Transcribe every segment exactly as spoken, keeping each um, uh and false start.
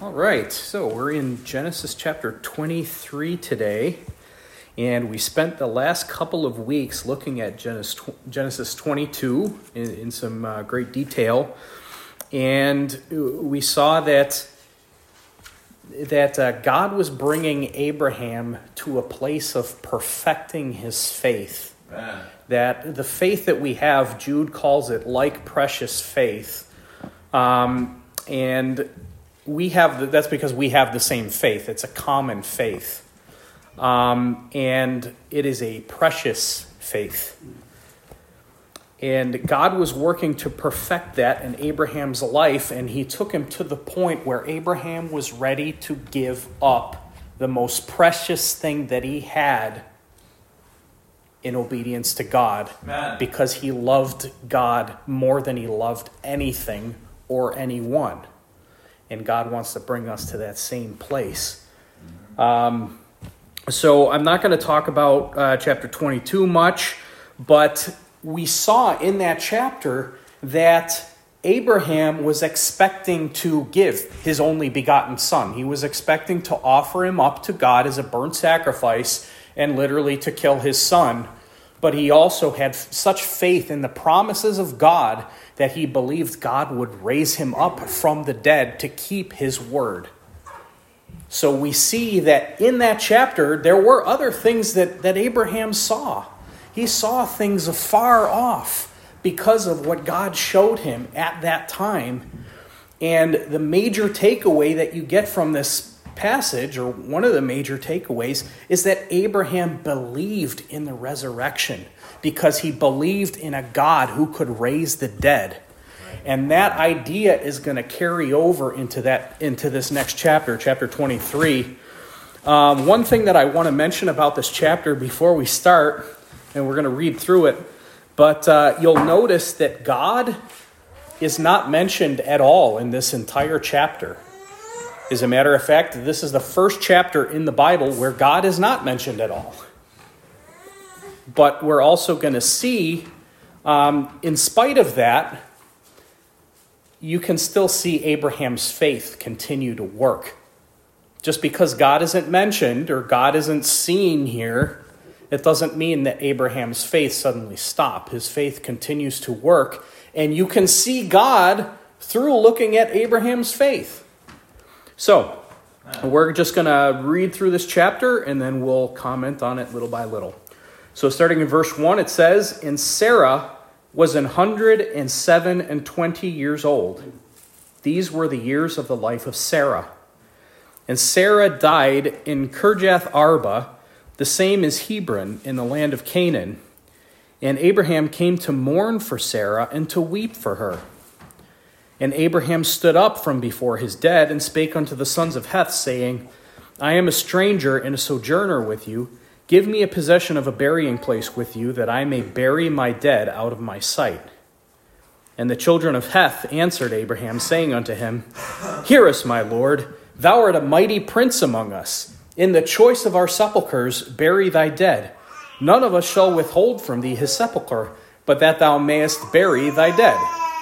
All right, so we're in Genesis chapter twenty-three today, and we spent the last couple of weeks looking at Genesis twenty-two in, in some uh, great detail, and we saw that that uh, God was bringing Abraham to a place of perfecting his faith. Man. That the faith that we have, Jude calls it like precious faith, um, and we have the, that's because we have the same faith. It's a common faith, um, and it is a precious faith. And God was working to perfect that in Abraham's life, and he took him to the point where Abraham was ready to give up the most precious thing that he had in obedience to God, Man. because he loved God more than he loved anything or anyone. And God wants to bring us to that same place. Um, so I'm not going to talk about uh, chapter twenty-two much, but we saw in that chapter that Abraham was expecting to give his only begotten son. He was expecting to offer him up to God as a burnt sacrifice and literally to kill his son. But he also had such faith in the promises of God that he believed God would raise him up from the dead to keep his word. So we see that in that chapter, there were other things that, that Abraham saw. He saw things afar off because of what God showed him at that time. And the major takeaway that you get from this passage, or one of the major takeaways, is that Abraham believed in the resurrection because he believed in a God who could raise the dead. And that idea is going to carry over into that into this next chapter, chapter twenty-three. Um, one thing that I want to mention about this chapter before we start, and we're going to read through it, but uh, you'll notice that God is not mentioned at all in this entire chapter. As a matter of fact, this is the first chapter in the Bible where God is not mentioned at all. But we're also going to see, um, in spite of that, you can still see Abraham's faith continue to work. Just because God isn't mentioned or God isn't seen here, it doesn't mean that Abraham's faith suddenly stopped. His faith continues to work, and you can see God through looking at Abraham's faith. So, we're just going to read through this chapter, and then we'll comment on it little by little. So, starting in verse one, it says, "And Sarah was an hundred and seven and twenty years old. These were the years of the life of Sarah. And Sarah died in Kirjath Arba, the same as Hebron, in the land of Canaan. And Abraham came to mourn for Sarah and to weep for her. And Abraham stood up from before his dead and spake unto the sons of Heth, saying, I am a stranger and a sojourner with you. Give me a possession of a burying place with you, that I may bury my dead out of my sight. And the children of Heth answered Abraham, saying unto him, Hear us, my lord, thou art a mighty prince among us. In the choice of our sepulchres bury thy dead. None of us shall withhold from thee his sepulchre, but that thou mayest bury thy dead.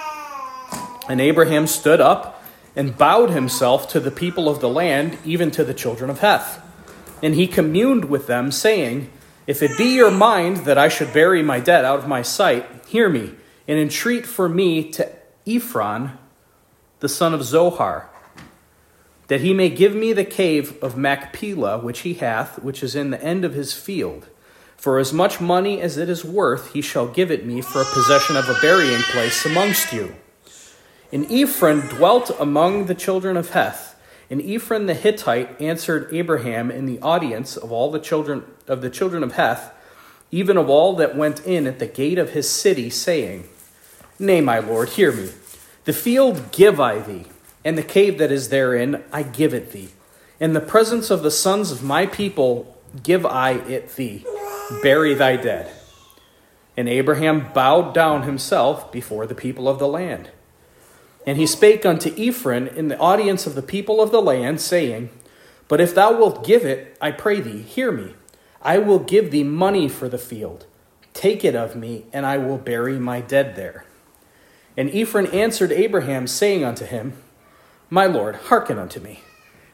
And Abraham stood up and bowed himself to the people of the land, even to the children of Heth. And he communed with them, saying, If it be your mind that I should bury my dead out of my sight, hear me, and entreat for me to Ephron, the son of Zohar, that he may give me the cave of Machpelah, which he hath, which is in the end of his field. For as much money as it is worth, he shall give it me for a possession of a burying place amongst you. And Ephron dwelt among the children of Heth. And Ephron the Hittite answered Abraham in the audience of all the children of the children of Heth, even of all that went in at the gate of his city, saying, Nay, my lord, hear me. The field give I thee, and the cave that is therein I give it thee. In the presence of the sons of my people give I it thee. Bury thy dead. And Abraham bowed down himself before the people of the land. And he spake unto Ephron in the audience of the people of the land, saying, But if thou wilt give it, I pray thee, hear me. I will give thee money for the field. Take it of me, and I will bury my dead there. And Ephron answered Abraham, saying unto him, My lord, hearken unto me.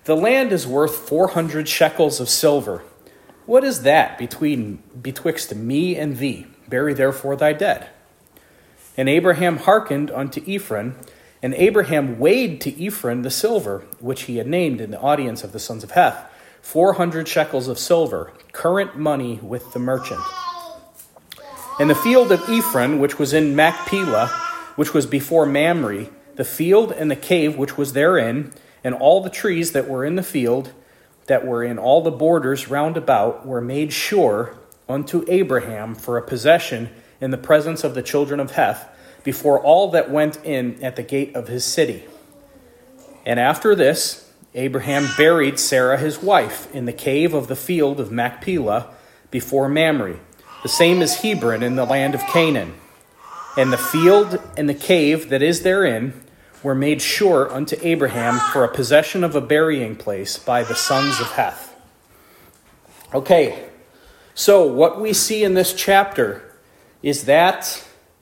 The land is worth four hundred shekels of silver. What is that between betwixt me and thee? Bury therefore thy dead. And Abraham hearkened unto Ephron, and Abraham weighed to Ephron the silver, which he had named in the audience of the sons of Heth, four hundred shekels of silver, current money with the merchant. And the field of Ephron, which was in Machpelah, which was before Mamre, the field and the cave which was therein, and all the trees that were in the field, that were in all the borders round about, were made sure unto Abraham for a possession in the presence of the children of Heth, before all that went in at the gate of his city. And after this, Abraham buried Sarah his wife in the cave of the field of Machpelah before Mamre, the same as Hebron in the land of Canaan. And the field and the cave that is therein were made sure unto Abraham for a possession of a burying place by the sons of Heth. Okay, so what we see in this chapter is that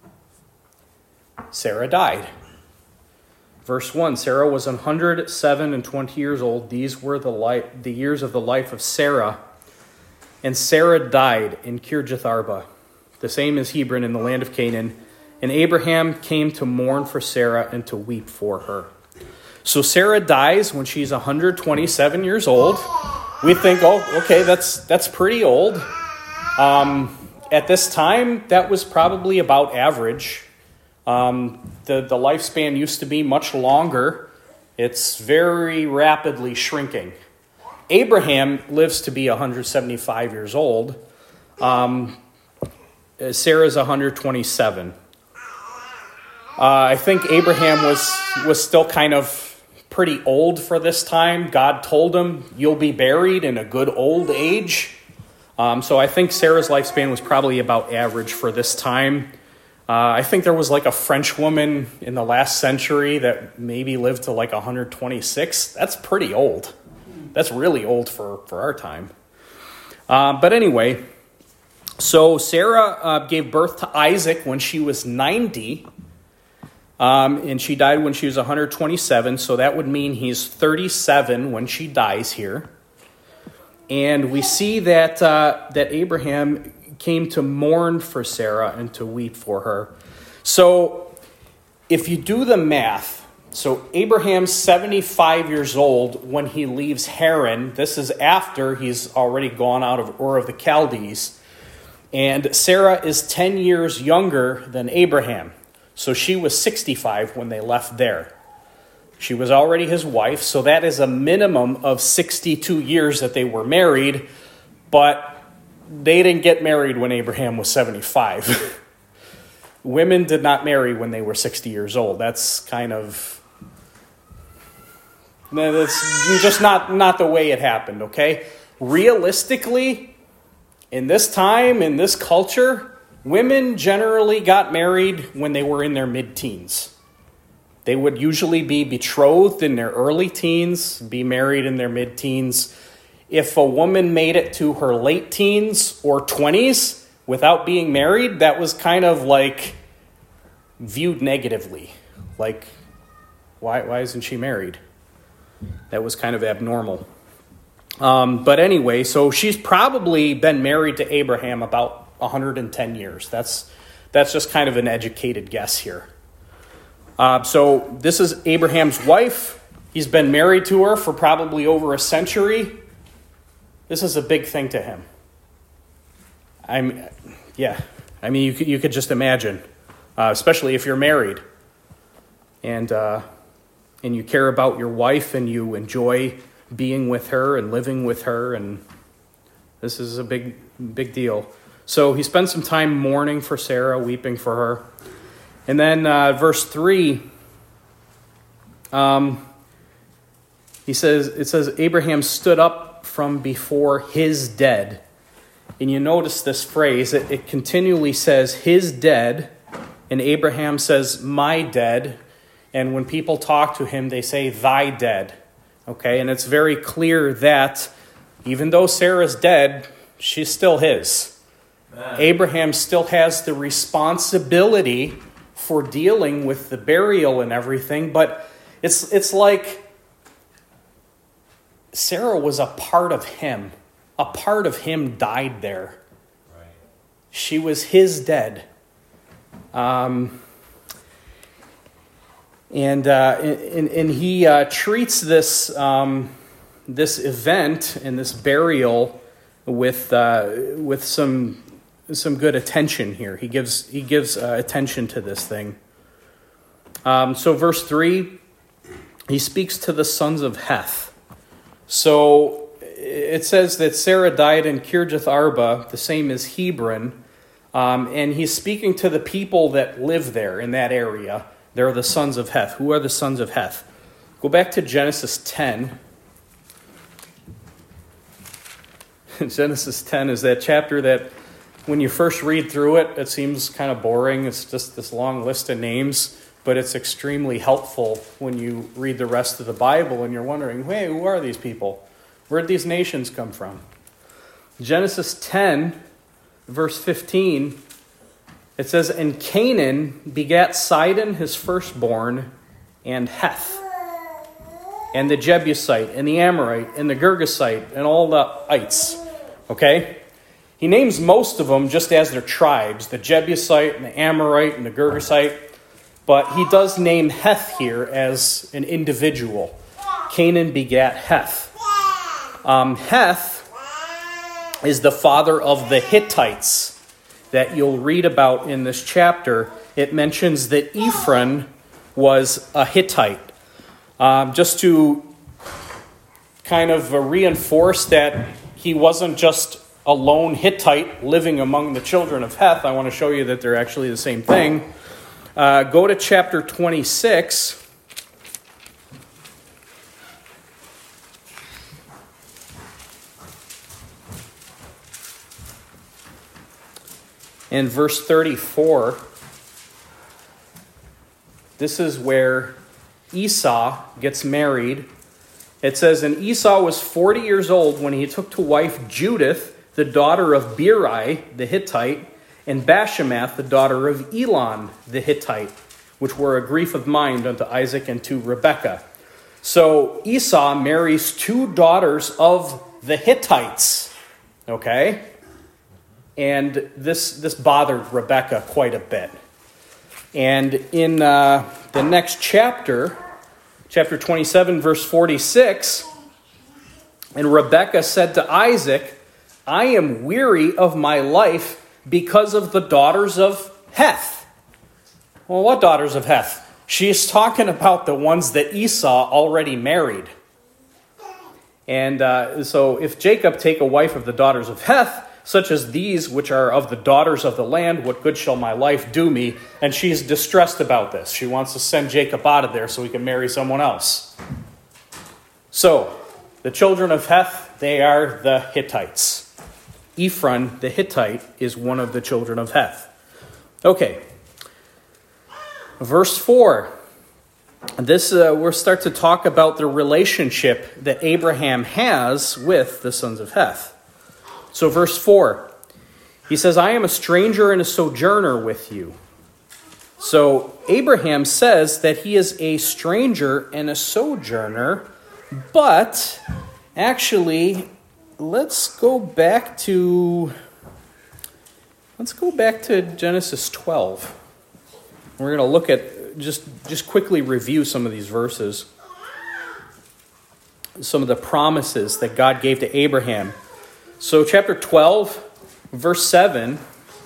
Sarah died. Verse one, Sarah was one hundred seven and twenty years old. These were the life, the years of the life of Sarah. And Sarah died in Kirjath Arba, the same as Hebron in the land of Canaan. And Abraham came to mourn for Sarah and to weep for her. So Sarah dies when she's one hundred twenty-seven years old. We think, oh, okay, that's that's pretty old. Um, at this time, that was probably about average. Um, the, the lifespan used to be much longer. It's very rapidly shrinking. Abraham lives to be one hundred seventy-five years old. Um, Sarah's one hundred twenty-seven. Uh, I think Abraham was, was still kind of pretty old for this time. God told him, you'll be buried in a good old age. Um, so I think Sarah's lifespan was probably about average for this time. Uh, I think there was like a French woman in the last century that maybe lived to like one hundred twenty-six. That's pretty old. That's really old for, for our time. Uh, but anyway, so Sarah uh, gave birth to Isaac when she was ninety. Um, and she died when she was one hundred twenty-seven, so that would mean he's thirty-seven when she dies here. And we see that uh, that Abraham came to mourn for Sarah and to weep for her. So if you do the math, so Abraham's seventy-five years old when he leaves Haran. This is after he's already gone out of Ur of the Chaldees. And Sarah is ten years younger than Abraham. So she was sixty-five when they left there. She was already his wife, so that is a minimum of sixty-two years that they were married, but they didn't get married when Abraham was seventy-five. Women did not marry when they were sixty years old. That's kind of... That's just not, not the way it happened, okay? Realistically, in this time, in this culture... Women generally got married when they were in their mid-teens. They would usually be betrothed in their early teens, be married in their mid-teens. If a woman made it to her late teens or twenties without being married, that was kind of like viewed negatively. Like, why, why isn't she married? That was kind of abnormal. Um, but anyway, so she's probably been married to Abraham about one hundred ten years. That's that's just kind of an educated guess here. Uh, so this is Abraham's wife. He's been married to her for probably over a century. This is a big thing to him. I'm, yeah. I mean, you could, you could just imagine, uh, especially if you're married, and uh, and you care about your wife and you enjoy being with her and living with her, and this is a big big deal. So he spends some time mourning for Sarah, weeping for her. And then uh, verse three, um, he says, it says, Abraham stood up from before his dead. And you notice this phrase, it, it continually says his dead, and Abraham says my dead. And when people talk to him, they say thy dead. Okay, and it's very clear that even though Sarah's dead, she's still his. Abraham still has the responsibility for dealing with the burial and everything, but it's it's like Sarah was a part of him. A part of him died there. Right. She was his dead. Um, and, uh, and and he uh, treats this um, this event and this burial with uh, with some some good attention here. He gives he gives uh, attention to this thing. Um, so verse three, he speaks to the sons of Heth. So it says that Sarah died in Kirjath Arba, the same as Hebron, um, and he's speaking to the people that live there in that area. They're the sons of Heth. Who are the sons of Heth? Go back to Genesis ten. Genesis ten is that chapter that when you first read through it, it seems kind of boring. It's just this long list of names, but it's extremely helpful when you read the rest of the Bible and you're wondering, hey, who are these people? Where did these nations come from? Genesis ten, verse fifteen, it says, "And Canaan begat Sidon his firstborn, and Heth, and the Jebusite, and the Amorite, and the Girgasite, and all the ites." Okay? He names most of them just as their tribes, the Jebusite, and the Amorite, and the Girgasite. But he does name Heth here as an individual. Canaan begat Heth. Um, Heth is the father of the Hittites that you'll read about in this chapter. It mentions that Ephron was a Hittite. Um, just to kind of uh, reinforce that he wasn't just a lone Hittite living among the children of Heth, I want to show you that they're actually the same thing. Uh, go to chapter twenty-six. In verse thirty-four, this is where Esau gets married. It says, "And Esau was forty years old when he took to wife Judith, the daughter of Beeri the Hittite, and Bashemath, the daughter of Elon the Hittite, which were a grief of mind unto Isaac and to Rebekah." So Esau marries two daughters of the Hittites. Okay? And this this bothered Rebekah quite a bit. And in uh, the next chapter, chapter twenty-seven, verse forty-six, "And Rebekah said to Isaac, I am weary of my life because of the daughters of Heth." Well, what daughters of Heth? She's talking about the ones that Esau already married. And uh, so if Jacob take a wife of the daughters of Heth, such as these which are of the daughters of the land, what good shall my life do me? And she's distressed about this. She wants to send Jacob out of there so he can marry someone else. So, the children of Heth, they are the Hittites. Ephron, the Hittite, is one of the children of Heth. Okay. Verse four. This uh, we'll start to talk about the relationship that Abraham has with the sons of Heth. So verse four, he says, "I am a stranger and a sojourner with you." So Abraham says that he is a stranger and a sojourner, but actually, let's go back to let's go back to Genesis twelve. We're going to look at just just quickly review some of these verses, some of the promises that God gave to Abraham. So chapter twelve, verse seven,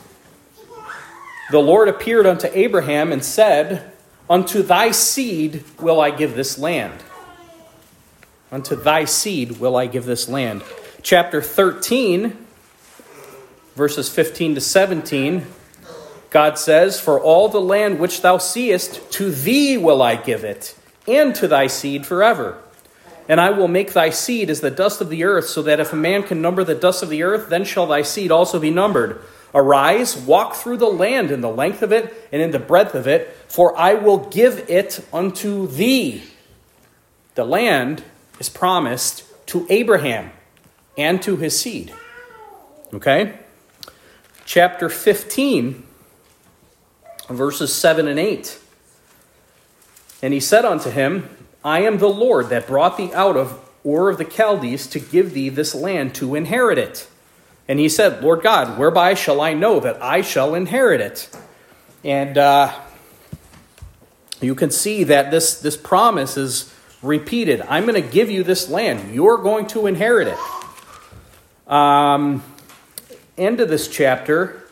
"The Lord appeared unto Abraham and said, Unto thy seed will I give this land." Unto thy seed will I give this land. Chapter thirteen, verses fifteen to seventeen, God says, "For all the land which thou seest, to thee will I give it, and to thy seed forever. And I will make thy seed as the dust of the earth, so that if a man can number the dust of the earth, then shall thy seed also be numbered. Arise, walk through the land in the length of it and in the breadth of it, for I will give it unto thee." The land is promised to Abraham and to his seed. Okay? Chapter fifteen, verses seven and eight. "And he said unto him, I am the Lord that brought thee out of Ur of the Chaldees, to give thee this land to inherit it. And he said, Lord God, whereby shall I know that I shall inherit it? And uh, you can see that this, this promise is repeated. I'm going to give you this land. You're going to inherit it. Um, end of this chapter.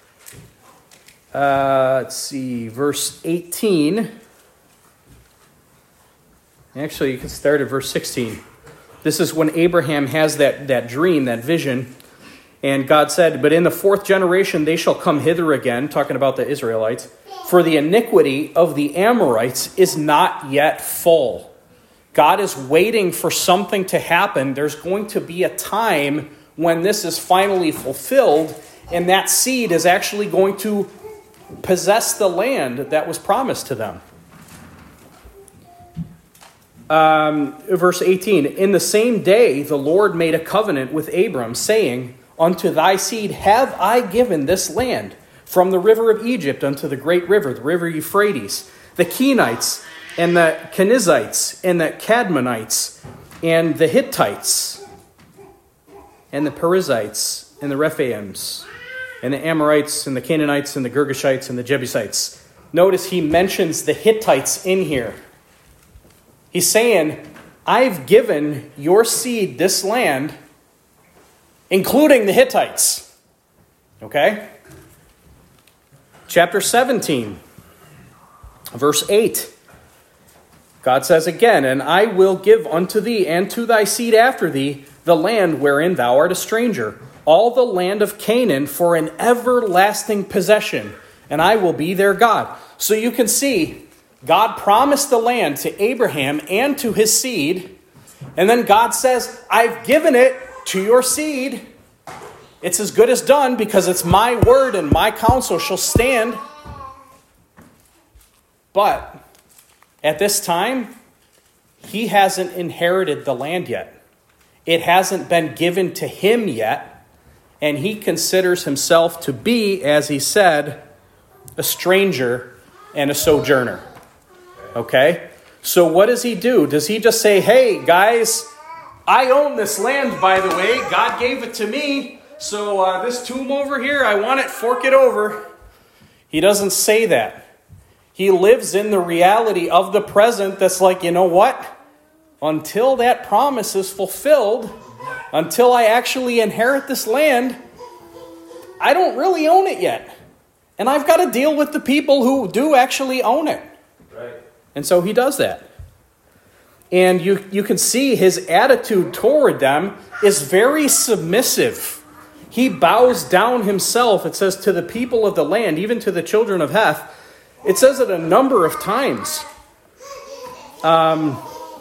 Uh, let's see, verse eighteen. Actually, you can start at verse sixteen. This is when Abraham has that, that dream, that vision. And God said, but in the fourth generation they shall come hither again, talking about the Israelites, for the iniquity of the Amorites is not yet full. God is waiting for something to happen. There's going to be a time when this is finally fulfilled, and that seed is actually going to possess the land that was promised to them. Um, verse eighteen, in the same day the Lord made a covenant with Abram, saying, unto thy seed have I given this land, from the river of Egypt unto the great river, the river Euphrates, the Kenites, and the Kenizzites, and the Cadmonites, and the Hittites, and the Perizzites, and the Rephaims, and the Amorites, and the Canaanites, and the Girgashites, and the Jebusites. Notice he mentions the Hittites in here. He's saying, I've given your seed this land, including the Hittites. Okay? Chapter seventeen, verse eight. God says again, and I will give unto thee and to thy seed after thee the land wherein thou art a stranger, all the land of Canaan for an everlasting possession, and I will be their God. So you can see, God promised the land to Abraham and to his seed, and then God says, I've given it to your seed. It's as good as done because it's my word and my counsel shall stand. But at this time, he hasn't inherited the land yet. It hasn't been given to him yet, and he considers himself to be, as he said, a stranger and a sojourner. Okay? So what does he do? Does he just say, hey, guys, I own this land, by the way. God gave it to me. So uh, this tomb over here, I want it, fork it over. He doesn't say that. He lives in the reality of the present that's like, you know what? Until that promise is fulfilled, until I actually inherit this land, I don't really own it yet. And I've got to deal with the people who do actually own it. Right. And so he does that. And you, you can see his attitude toward them is very submissive. He bows down himself, it says, to the people of the land, even to the children of Heth. It says it a number of times. Um,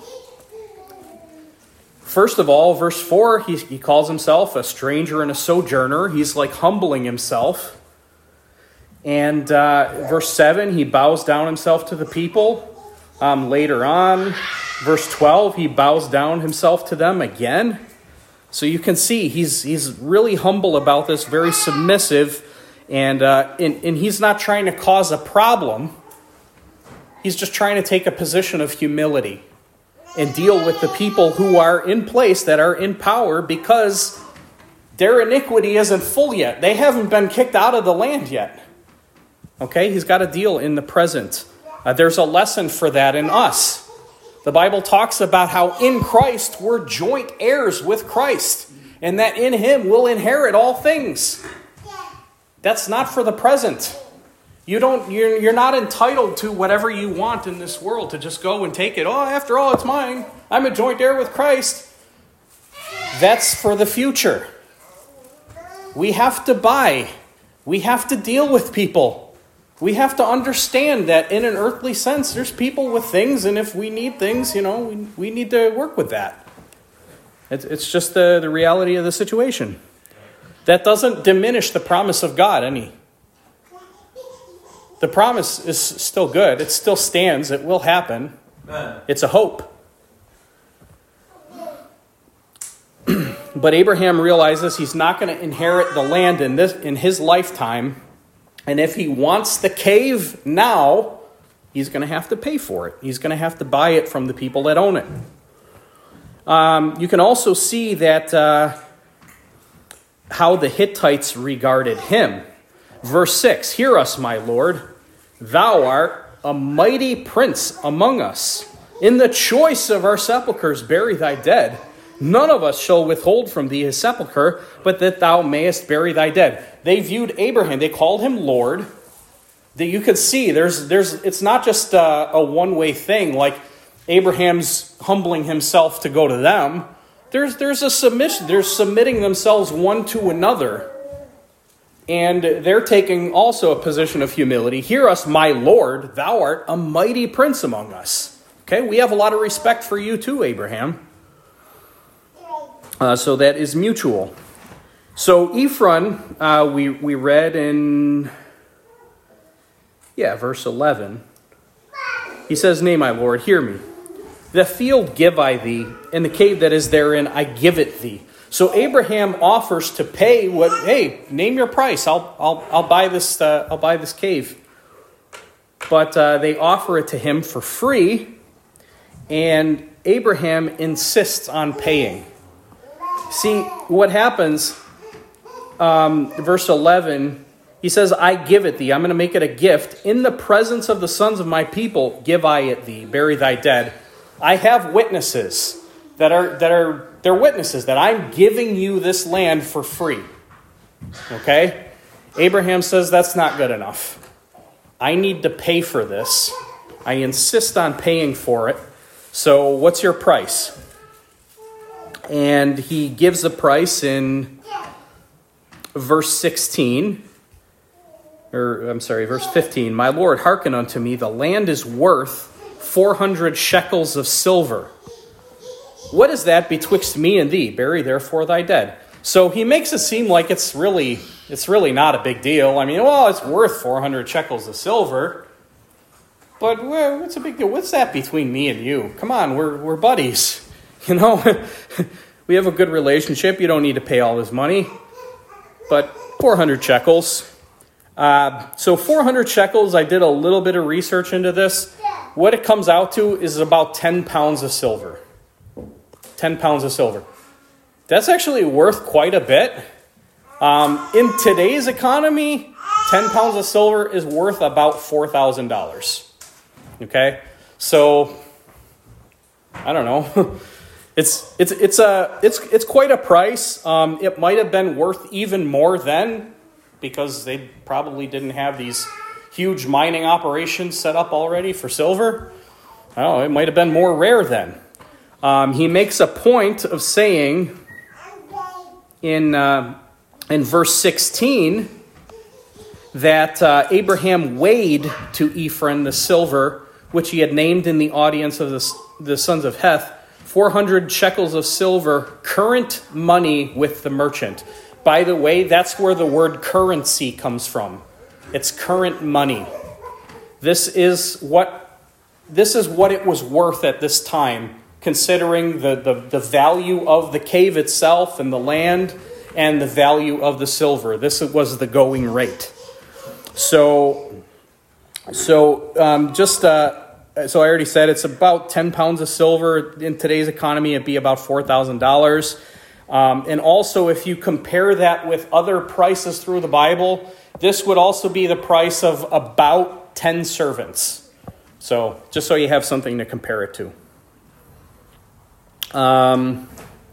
first of all, verse four, he, he calls himself a stranger and a sojourner. He's like humbling himself. And uh, verse seven, he bows down himself to the people. Um, later on, verse twelve, he bows down himself to them again. So you can see he's he's really humble about this, very submissive, and, uh, and and he's not trying to cause a problem. He's just trying to take a position of humility and deal with the people who are in place, that are in power, because their iniquity isn't full yet. They haven't been kicked out of the land yet. Okay, he's got to deal in the present. Uh, there's a lesson for that in us. The Bible talks about how in Christ we're joint heirs with Christ, and that in him we'll inherit all things. That's not for the present. You don't, you're, you're not entitled to whatever you want in this world, to just go and take it. Oh, after all, it's mine. I'm a joint heir with Christ. That's for the future. We have to buy. We have to deal with people. We have to understand that in an earthly sense, there's people with things, and if we need things, you know, we, we need to work with that. It's, it's just the, the reality of the situation. That doesn't diminish the promise of God any. The promise is still good. It still stands. It will happen. It's a hope. But Abraham realizes he's not going to inherit the land in this in his lifetime. And if he wants the cave now, he's going to have to pay for it. He's going to have to buy it from the people that own it. Um, you can also see that uh, how the Hittites regarded him. Verse six, hear us, my Lord. Thou art a mighty prince among us. In the choice of our sepulchres bury thy dead. None of us shall withhold from thee his sepulchre, but that thou mayest bury thy dead. They viewed Abraham, they called him Lord. That you could see, there's, there's, it's not just a, a one-way thing, like Abraham's humbling himself to go to them. There's, there's a submission, they're submitting themselves one to another. And they're taking also a position of humility. Hear us, my Lord, thou art a mighty prince among us. Okay, we have a lot of respect for you too, Abraham. Uh, so that is mutual. So Ephron, uh, we, we read in, yeah, verse eleven. He says, nay, my Lord, hear me. The field give I thee, and the cave that is therein I give it thee. So Abraham offers to pay what, hey, name your price. I'll I'll I'll buy this uh, I'll buy this cave. But uh, they offer it to him for free, and Abraham insists on paying. See, what happens, um, verse eleven, he says, I give it thee. I'm going to make it a gift. In the presence of the sons of my people, give I it thee. Bury thy dead. I have witnesses that are, that are, they're witnesses that I'm giving you this land for free. Okay? Abraham says that's not good enough. I need to pay for this. I insist on paying for it. So what's your price? And he gives a price in verse sixteen. Or, I'm sorry, verse fifteen. My Lord, hearken unto me. The land is worth four hundred shekels of silver. What is that betwixt me and thee? Bury therefore thy dead. So he makes it seem like it's really, it's really not a big deal. I mean, well, it's worth four hundred shekels of silver. But well, what's a big deal? What's that between me and you? Come on, we're we're buddies. You know, we have a good relationship. You don't need to pay all this money. But four hundred shekels. Uh, so four hundred shekels, I did a little bit of research into this. What it comes out to is about ten pounds of silver. ten pounds of silver. That's actually worth quite a bit. Um, in today's economy, ten pounds of silver is worth about four thousand dollars. Okay? So, I don't know. It's it's it's a it's it's quite a price. Um, it might have been worth even more then, because they probably didn't have these huge mining operations set up already for silver. Oh, it might have been more rare then. Um, he makes a point of saying in uh, in verse sixteen that uh, Abraham weighed to Ephron the silver, which he had named in the audience of the, the sons of Heth, four hundred shekels of silver, current money with the merchant. By the way, that's where the word currency comes from. It's current money. This is what this is what it was worth at this time, considering the, the, the value of the cave itself and the land and the value of the silver. This was the going rate. So, so um, just uh, so I already said it's about ten pounds of silver. In today's economy, it'd be about four thousand dollars. Um, and also, if you compare that with other prices through the Bible, this would also be the price of about ten servants. So, just so you have something to compare it to. Um.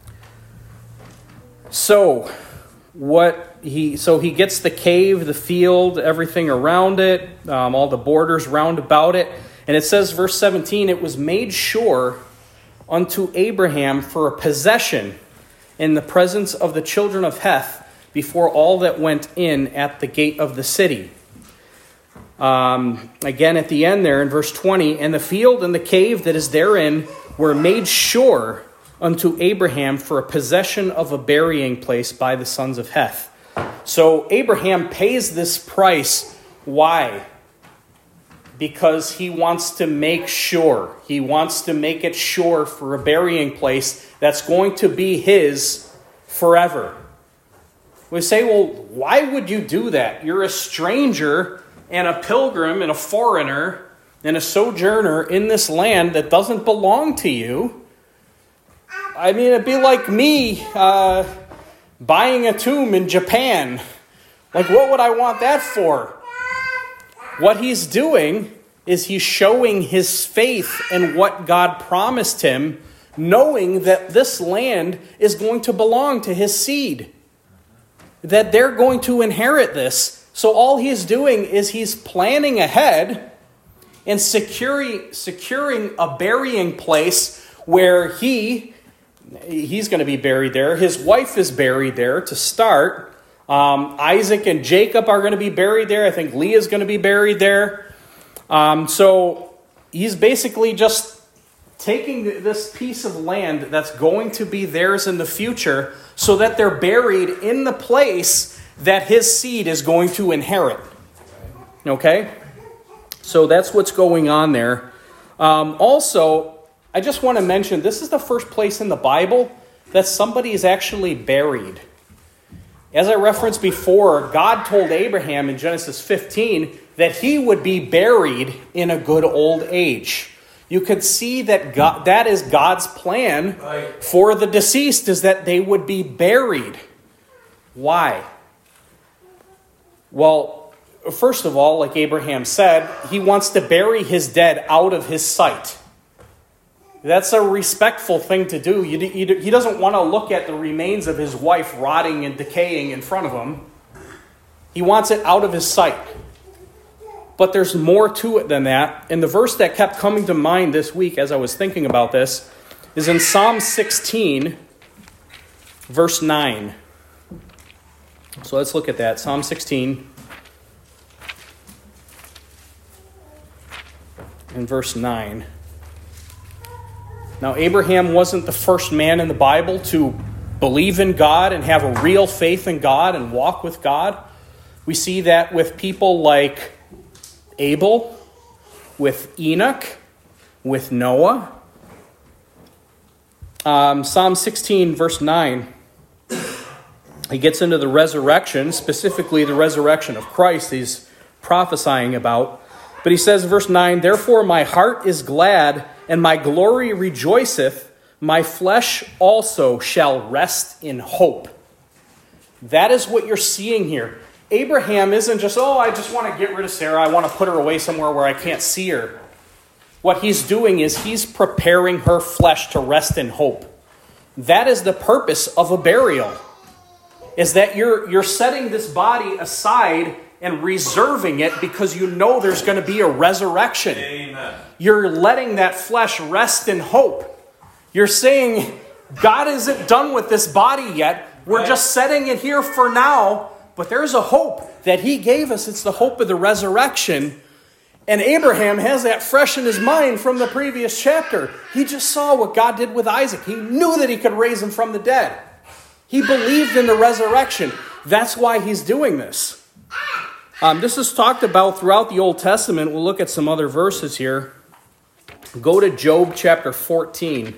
So, what he so he gets the cave, the field, everything around it, um, all the borders round about it, and it says, verse seventeen, it was made sure unto Abraham for a possession in the presence of the children of Heth before all that went in at the gate of the city. Um, again, at the end there in verse twenty, and the field and the cave that is therein were made sure unto Abraham for a possession of a burying place by the sons of Heth. So Abraham pays this price. Why? Because he wants to make sure. He wants to make it sure for a burying place that's going to be his forever. We say, well, why would you do that? You're a stranger and a pilgrim and a foreigner and a sojourner in this land that doesn't belong to you. I mean, it'd be like me uh, buying a tomb in Japan. Like, what would I want that for? What he's doing is he's showing his faith in what God promised him, knowing that this land is going to belong to his seed, that they're going to inherit this. So all he's doing is he's planning ahead and securing, securing a burying place where he, he's going to be buried there. His wife is buried there to start. Um, Isaac and Jacob are going to be buried there. I think Leah is going to be buried there. Um, so he's basically just taking this piece of land that's going to be theirs in the future so that they're buried in the place that his seed is going to inherit. Okay? So that's what's going on there. Um, also, I just want to mention, this is the first place in the Bible that somebody is actually buried. As I referenced before, God told Abraham in Genesis fifteen that he would be buried in a good old age. You could see that God, that is God's plan for the deceased, is that they would be buried. Why? Well, first of all, like Abraham said, he wants to bury his dead out of his sight. That's a respectful thing to do. He doesn't want to look at the remains of his wife rotting and decaying in front of him. He wants it out of his sight. But there's more to it than that. And the verse that kept coming to mind this week as I was thinking about this is in Psalm sixteen, verse nine. So let's look at that. Psalm sixteen and verse nine. Now, Abraham wasn't the first man in the Bible to believe in God and have a real faith in God and walk with God. We see that with people like Abel, with Enoch, with Noah. Um, Psalm sixteen, verse nine. He gets into the resurrection, specifically the resurrection of Christ he's prophesying about. But he says, verse nine, "Therefore my heart is glad, and my glory rejoiceth. My flesh also shall rest in hope." That is what you're seeing here. Abraham isn't just, oh, I just want to get rid of Sarah. I want to put her away somewhere where I can't see her. What he's doing is he's preparing her flesh to rest in hope. That is the purpose of a burial, is that you're, you're setting this body aside and reserving it because you know there's going to be a resurrection. Amen. You're letting that flesh rest in hope. You're saying, God isn't done with this body yet. We're right. just setting it here for now. But there's a hope that he gave us. It's the hope of the resurrection. And Abraham has that fresh in his mind from the previous chapter. He just saw what God did with Isaac. He knew that he could raise him from the dead. He believed in the resurrection. That's why he's doing this. Um, this is talked about throughout the Old Testament. We'll look at some other verses here. Go to Job chapter fourteen.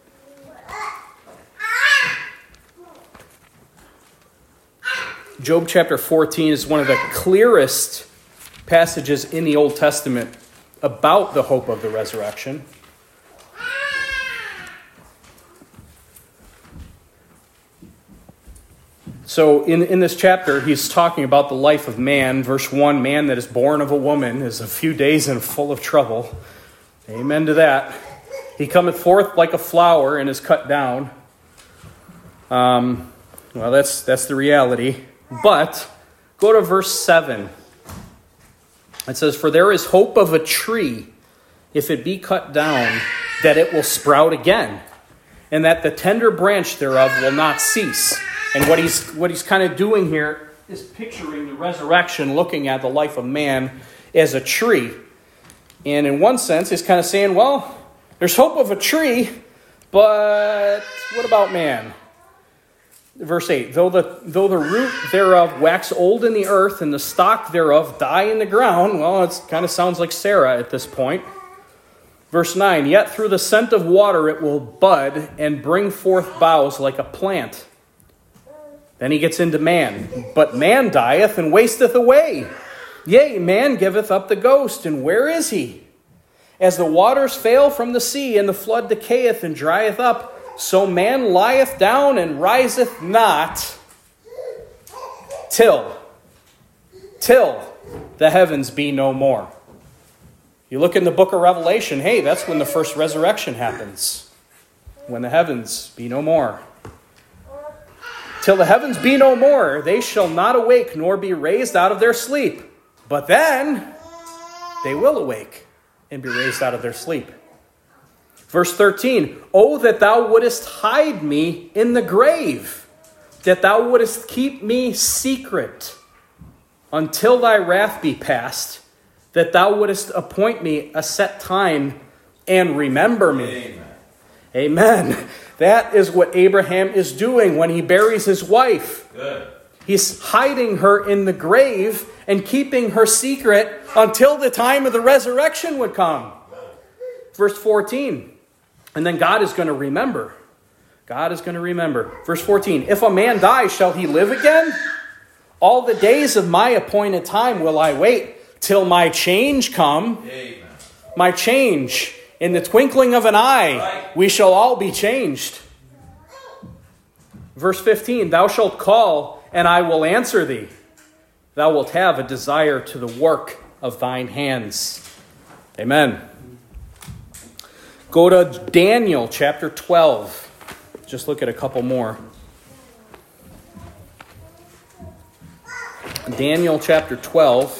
Job chapter fourteen is one of the clearest passages in the Old Testament about the hope of the resurrection. So in, in this chapter, he's talking about the life of man. Verse one, man that is born of a woman is a few days and full of trouble. Amen to that. He cometh forth like a flower and is cut down. Um, well, that's that's the reality. But go to verse seven. It says, "For there is hope of a tree, if it be cut down, that it will sprout again, and that the tender branch thereof will not cease." And what he's what he's kind of doing here is picturing the resurrection, looking at the life of man as a tree. And in one sense, he's kind of saying, well, there's hope of a tree, but what about man? Verse eight, though the though the root thereof wax old in the earth, and the stock thereof die in the ground. Well, it kind of sounds like Sarah at this point. Verse nine, yet through the scent of water it will bud and bring forth boughs like a plant. Then he gets into man. But man dieth and wasteth away. Yea, man giveth up the ghost, and where is he? As the waters fail from the sea, and the flood decayeth and drieth up, So man lieth down and riseth not till, till the heavens be no more. You look in the book of Revelation, hey, that's when the first resurrection happens. When the heavens be no more. Till the heavens be no more, they shall not awake nor be raised out of their sleep. But then they will awake and be raised out of their sleep. Verse thirteen, oh, that thou wouldest hide me in the grave, that thou wouldest keep me secret until thy wrath be past, that thou wouldest appoint me a set time and remember me. Amen. Amen. That is what Abraham is doing when he buries his wife. Good. He's hiding her in the grave and keeping her secret until the time of the resurrection would come. Verse fourteen. And then God is going to remember. God is going to remember. Verse fourteen. If a man die, shall he live again? All the days of my appointed time will I wait till my change come. Amen. My change. In the twinkling of an eye, right. We shall all be changed. Verse fifteen. Thou shalt call, and I will answer thee. Thou wilt have a desire to the work of thine hands. Amen. Go to Daniel chapter twelve. Just look at a couple more. Daniel chapter twelve.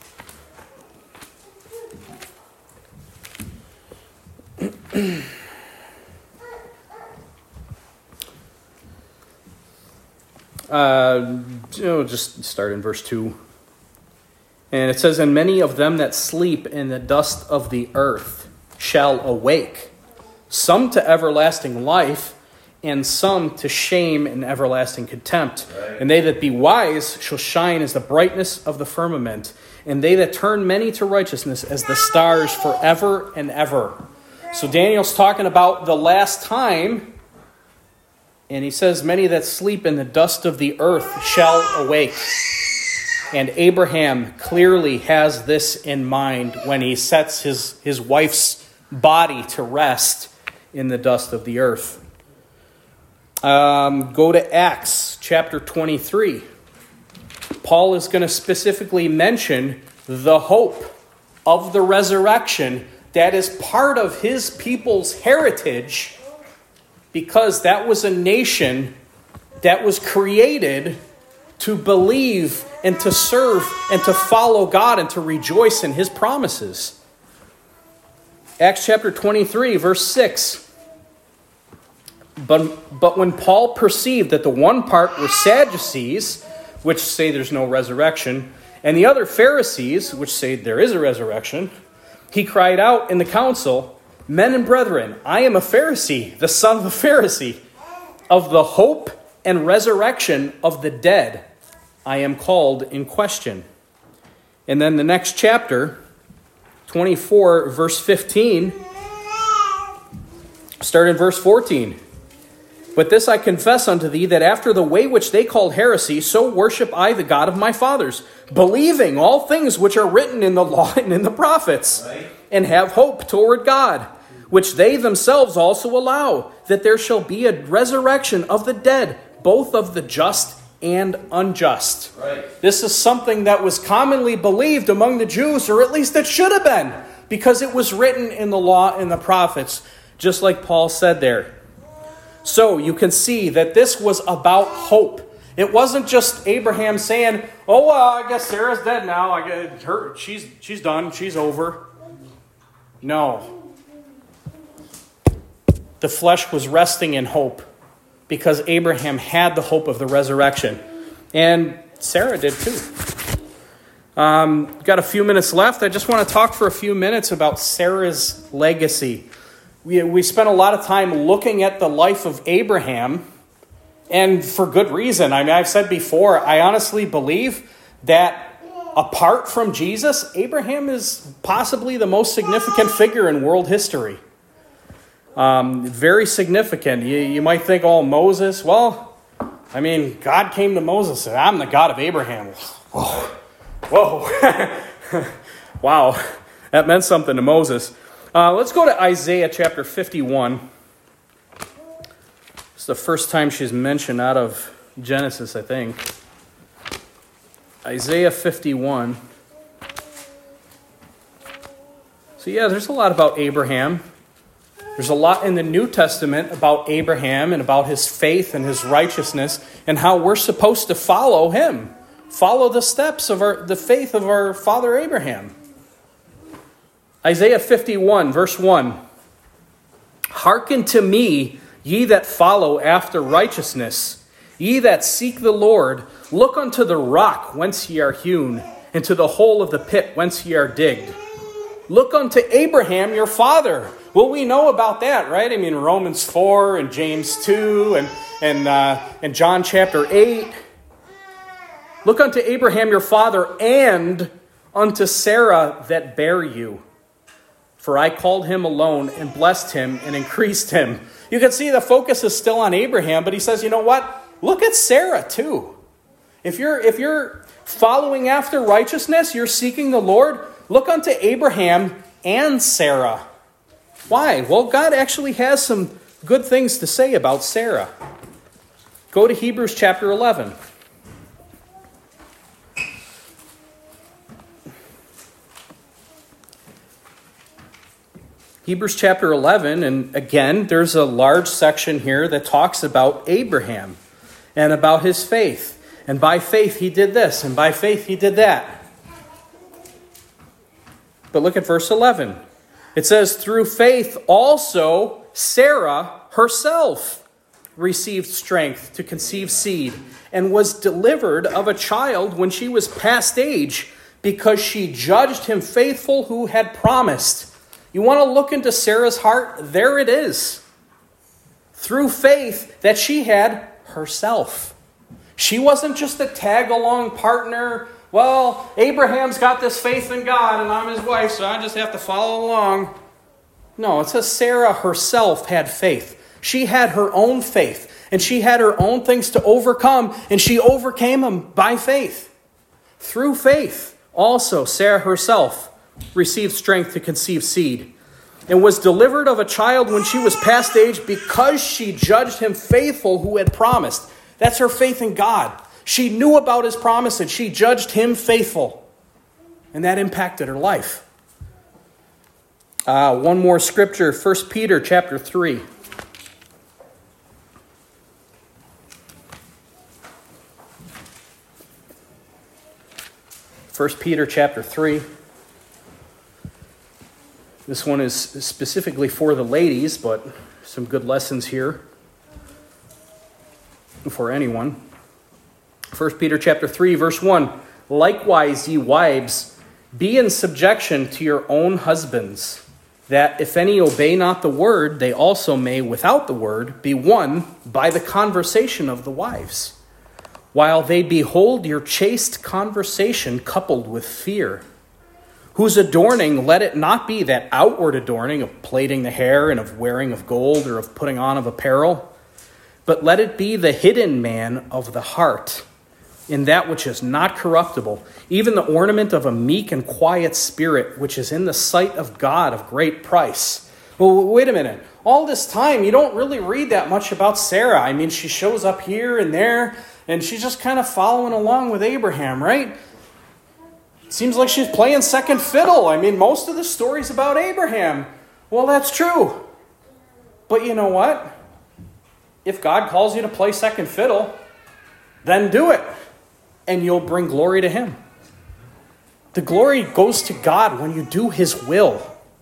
uh, oh, just start in verse two. And it says, and many of them that sleep in the dust of the earth shall awake, some to everlasting life, and some to shame and everlasting contempt. Right. And they that be wise shall shine as the brightness of the firmament, and they that turn many to righteousness as the stars forever and ever. So Daniel's talking about the last time, and he says, many that sleep in the dust of the earth shall awake. And Abraham clearly has this in mind when he sets his, his wife's body to rest in the dust of the earth. Um, go to Acts chapter twenty-three. Paul is going to specifically mention the hope of the resurrection that is part of his people's heritage, because that was a nation that was created to believe and to serve and to follow God and to rejoice in his promises. Acts chapter twenty-three, verse six. But, but when Paul perceived that the one part were Sadducees, which say there's no resurrection, and the other Pharisees, which say there is a resurrection, he cried out in the council, men and brethren, I am a Pharisee, the son of a Pharisee. Of the hope and resurrection of the dead, I am called in question. And then the next chapter, twenty-four, verse fifteen, start in verse fourteen. But this I confess unto thee, that after the way which they called heresy, so worship I the God of my fathers, believing all things which are written in the law and in the prophets, right. And have hope toward God, which they themselves also allow, that there shall be a resurrection of the dead, both of the just and unjust. Right. This is something that was commonly believed among the Jews, or at least it should have been, because it was written in the law and the prophets, just like Paul said there. So you can see that this was about hope. It wasn't just Abraham saying, oh, well, I guess Sarah's dead now. I guess her, she's, she's done. She's over. No. The flesh was resting in hope because Abraham had the hope of the resurrection. And Sarah did too. Um, got a few minutes left. I just want to talk for a few minutes about Sarah's legacy. We, we spent a lot of time looking at the life of Abraham, and for good reason. I mean, I've said before, I honestly believe that apart from Jesus, Abraham is possibly the most significant figure in world history. Um, very significant. You, you might think, oh, Moses. Well, I mean, God came to Moses and said, I'm the God of Abraham. Whoa. Whoa. Wow. That meant something to Moses. Uh, let's go to Isaiah chapter fifty-one. It's the first time she's mentioned out of Genesis, I think. Isaiah fifty-one. So yeah, there's a lot about Abraham. There's a lot in the New Testament about Abraham and about his faith and his righteousness and how we're supposed to follow him. Follow the steps of our, the faith of our father Abraham. Isaiah fifty-one, verse one. Hearken to me, ye that follow after righteousness, ye that seek the Lord, look unto the rock whence ye are hewn, and to the hole of the pit whence ye are digged. Look unto Abraham your father. Well, we know about that, right? I mean, Romans four and James two and, and, uh, and John chapter eight. Look unto Abraham your father and unto Sarah that bare you. For I called him alone and blessed him and increased him. You can see the focus is still on Abraham, but he says, you know what? Look at Sarah too. If you're, if you're following after righteousness, you're seeking the Lord, look unto Abraham and Sarah. Why? Well, God actually has some good things to say about Sarah. Go to Hebrews chapter eleven. Hebrews chapter eleven, and again, there's a large section here that talks about Abraham and about his faith. And by faith he did this, and by faith he did that. But look at verse eleven. It says, through faith also Sarah herself received strength to conceive seed and was delivered of a child when she was past age because she judged him faithful who had promised. You want to look into Sarah's heart? There it is. Through faith that she had herself. She wasn't just a tag-along partner. Well, Abraham's got this faith in God and I'm his wife, so I just have to follow along. No, it says Sarah herself had faith. She had her own faith, and she had her own things to overcome, and she overcame them by faith. Through faith, also, Sarah herself received strength to conceive seed and was delivered of a child when she was past age because she judged him faithful who had promised. That's her faith in God. She knew about his promise and she judged him faithful. And that impacted her life. Uh, one more scripture, First Peter chapter three. First Peter chapter three. This one is specifically for the ladies, but some good lessons here for anyone. First Peter chapter three, verse one. Likewise, ye wives, be in subjection to your own husbands, that if any obey not the word, they also may, without the word, be won by the conversation of the wives, while they behold your chaste conversation coupled with fear, whose adorning, let it not be that outward adorning of plaiting the hair and of wearing of gold or of putting on of apparel, but let it be the hidden man of the heart, in that which is not corruptible, even the ornament of a meek and quiet spirit, which is in the sight of God of great price. Well, wait a minute. All this time, you don't really read that much about Sarah. I mean, she shows up here and there, and she's just kind of following along with Abraham, right? Seems like she's playing second fiddle. I mean, most of the story's about Abraham. Well, that's true. But you know what? If God calls you to play second fiddle, then do it. And you'll bring glory to him. The glory goes to God when you do his will.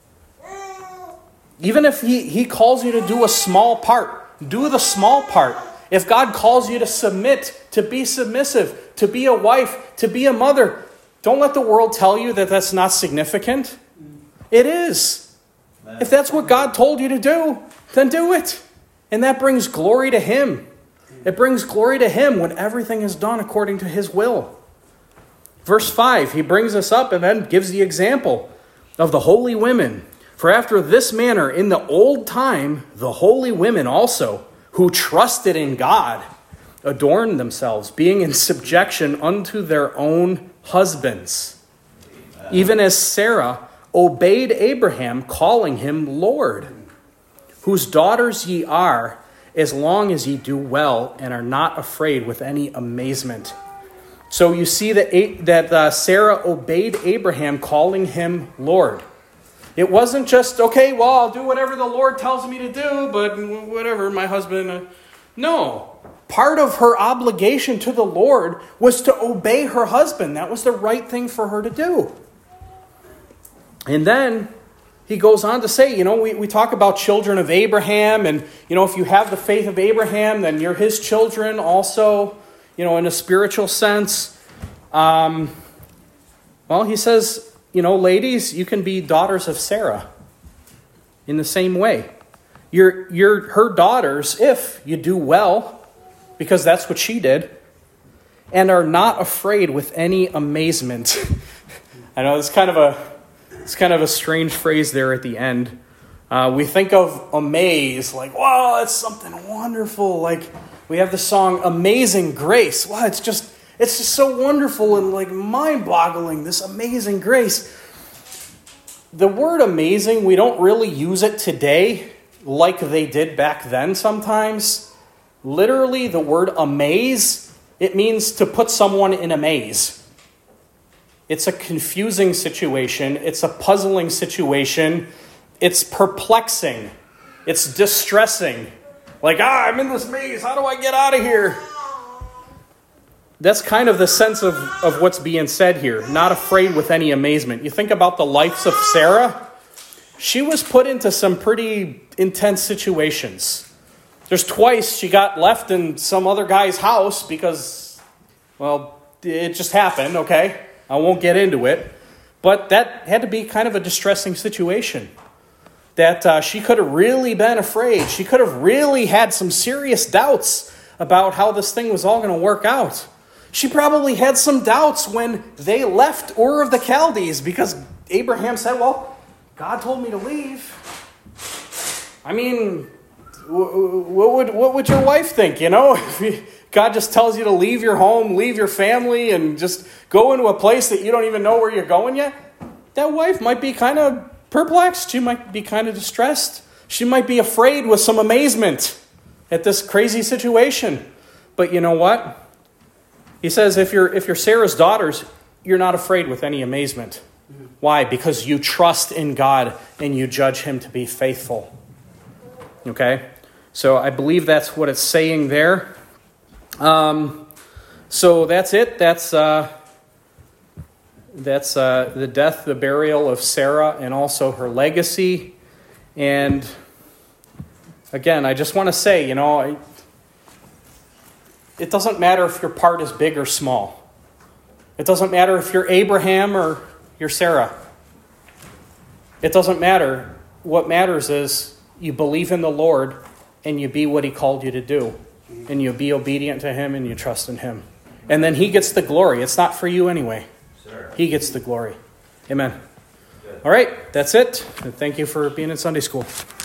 Even if he, he calls you to do a small part, do the small part. If God calls you to submit, to be submissive, to be a wife, to be a mother, don't let the world tell you that that's not significant. It is. If that's what God told you to do, then do it. And that brings glory to him. It brings glory to him when everything is done according to his will. Verse five, he brings us up and then gives the example of the holy women. For after this manner, in the old time, the holy women also, who trusted in God, adorned themselves, being in subjection unto their own husbands, even as Sarah obeyed Abraham, calling him Lord, whose daughters ye are, as long as ye do well and are not afraid with any amazement. So you see that, that uh, Sarah obeyed Abraham, calling him Lord. It wasn't just, okay, well, I'll do whatever the Lord tells me to do, but whatever, my husband... Uh, no. Part of her obligation to the Lord was to obey her husband. That was the right thing for her to do. And then he goes on to say, you know, we, we talk about children of Abraham, and, you know, if you have the faith of Abraham, then you're his children also, you know, in a spiritual sense. Um, well, he says... You know, ladies, you can be daughters of Sarah in the same way. You're, you're her daughters if you do well, because that's what she did, and are not afraid with any amazement. I know it's kind of a it's kind of a strange phrase there at the end. Uh, we think of amaze, like, wow, it's something wonderful. Like we have the song Amazing Grace. Wow, it's just It's just so wonderful and like mind-boggling, this amazing grace. The word amazing, we don't really use it today like they did back then sometimes. Literally, the word amaze, it means to put someone in a maze. It's a confusing situation. It's a puzzling situation. It's perplexing. It's distressing. Like, ah, I'm in this maze. How do I get out of here? That's kind of the sense of, of what's being said here. Not afraid with any amazement. You think about the life of Sarah. She was put into some pretty intense situations. There's twice she got left in some other guy's house because, well, it just happened, okay? I won't get into it. But that had to be kind of a distressing situation. That uh, she could have really been afraid. She could have really had some serious doubts about how this thing was all going to work out. She probably had some doubts when they left Ur of the Chaldees because Abraham said, well, God told me to leave. I mean, what would what would your wife think, you know? If God just tells you to leave your home, leave your family, and just go into a place that you don't even know where you're going yet, that wife might be kind of perplexed. She might be kind of distressed. She might be afraid with some amazement at this crazy situation. But you know what? He says, if you're if you're Sarah's daughters, you're not afraid with any amazement. Why? Because you trust in God and you judge him to be faithful. Okay? So I believe that's what it's saying there. Um, so that's it. That's uh, that's uh, the death, the burial of Sarah, and also her legacy. And again, I just want to say, you know, I, it doesn't matter if your part is big or small. It doesn't matter if you're Abraham or you're Sarah. It doesn't matter. What matters is you believe in the Lord and you be what he called you to do. And you be obedient to him and you trust in him. And then he gets the glory. It's not for you anyway. Sure. He gets the glory. Amen. Good. All right, that's it. And thank you for being in Sunday school.